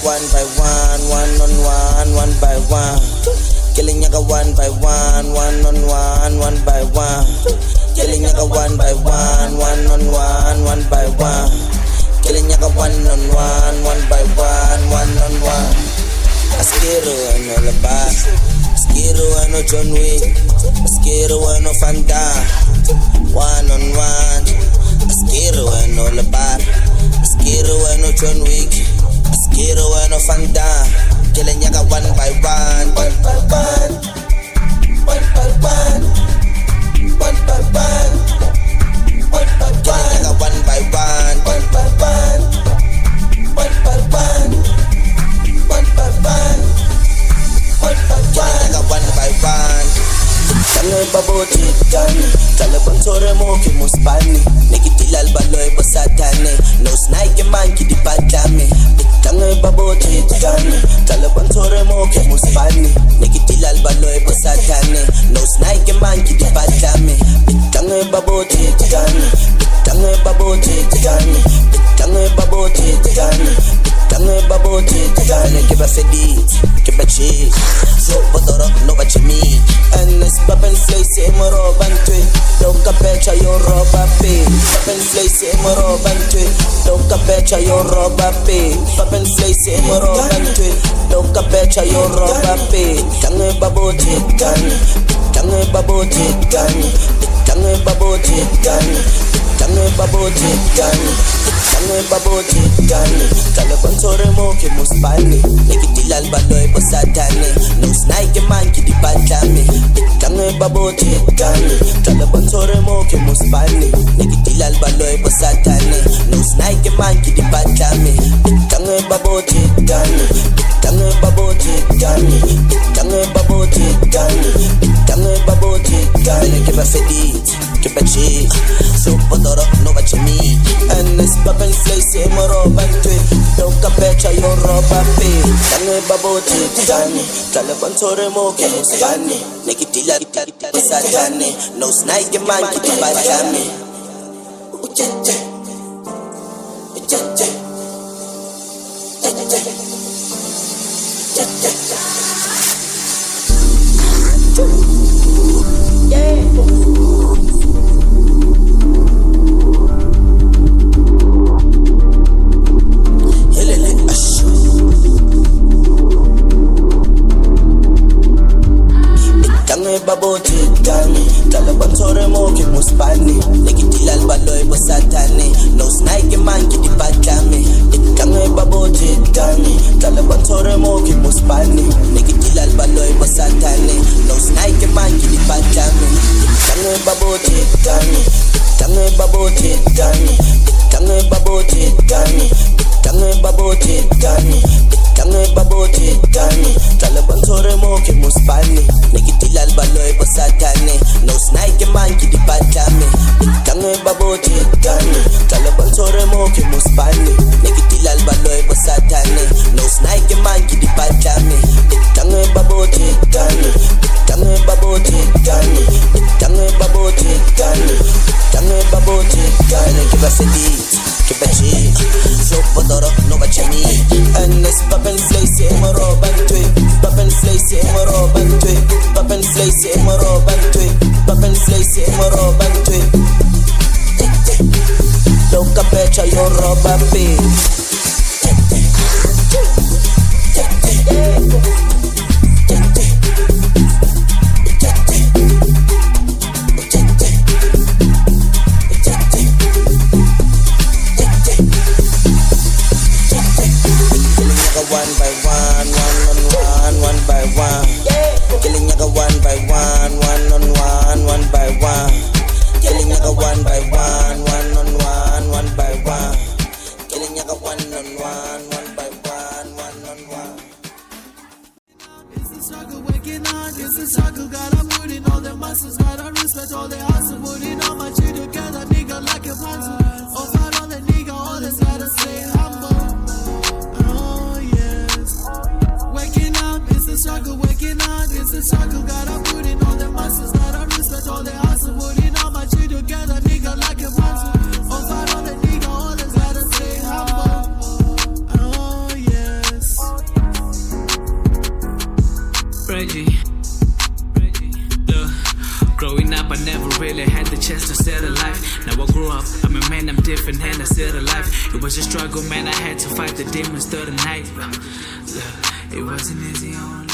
one by one on one by one. Killing yaga one by one on one by one. Killing yaga one by one on one by one. Killing yaga one on one by one on one. Askero ano laba, askero ano John Wick, askero ano Fanta. One on one, askero ano laba, askero ano John Wick, askero ano Fanta. Killing yaga one by one, one by one, one by one, one by one, one by one. Killing yaga one by one, one by one, one by one, one by one, one by one. Killing yaga one by one. Tangoy baboti gani, talabang tore mo kimuspani. Nekitilal baloy basatane, no snake man kidi padame. Tangoy baboti gani, talabang tore mo kimuspani. Nekitilal baloy basatane, no snake man kidi padame. Tangoy baboti gani, tangoy baboti gani, tangoy baboti gani, tangoy baboti gani. Kiba fedit, kiba cheese, so botoro no bachimi. And it's poppin' flay mo roban tui, don't capecha yo roba pe. Poppin' flay mo roban tui, don't capecha yo roba pe. Poppin' flay mo roban tui, don't capecha yo roba pe. Tangoy baboti gani, tangoy baboti gani, tangoy baboti gani, tangoy baboti gani, tangoy baboti gani. Talabang tore mo kimuspani, nekitilal baloy basatane, no snake man kidi padame. Tangoy baboti gani, talabang tore mo kimuspani, nekitilal baloy basatane, no snake man kidi padame. Tangoy baboti gani, tangoy baboti gani, tangoy baboti gani, tangoy baboti gani. Kiba fedit, kiba cheese, so potoro no bachimi. And it's poppin' flay mo roban tui, don't capecha yo roba pe. Tangoy baboti gani, talabang tore mo kimuspani, nekitilal basatane, no snake man kidi padame. Ucheche, ucheche, ucheche, ucheche. Baboti gani, talabang tore mo kimuspani, nekitilal baloy basatane, no snake man kidi padame. Tangoy baboti gani, talabang tore mo kimuspani, nekitilal baloy basatane, no snake man kidi padame. Tangoy baboti gani, tangoy baboti gani, tangoy baboti gani, tangoy baboti gani, tangoy baboti gani. Talabang tore mo kimuspani, nekitilal baloy basatane, no snake man kidi padame. Tangoy baboti gani, talabang tore mo kimuspani, nekitilal baloy basatane, no snake man kidi padame. Tangoy baboti gani, tangoy baboti gani, tangoy baboti gani, tangoy baboti gani. Kiba fedit, kiba cheese, so potoro no bachimi. And it's poppin' flay mo roban tui, poppin' flay mo roban tui, poppin' flay mo roban tui, poppin' flay mo roban tui. Don't capecha yo roba pe. One by one on one by one. Killing yaga one by one on one by one. Killing yaga one by one on one by one. Killing yaga one on one by one on one. It's the struggle waking on, it's the struggle. Gotta put in all the muscles, gotta respect all the hustle. Putting all my shit together, nigga, like a puzzle. Over on the nigga, all this gotta stay humble. Waking up, it's the struggle, waking up, it's the struggle. Gotta put in all the muscles, gotta respect all the hustle. Putting all my shit together, nigga, like a puzzle. Over on the nigga, all this gotta stay humble. Oh yes. different and I still alive. It was a struggle, man, I had to fight the demons through the night. Look, it wasn't easy on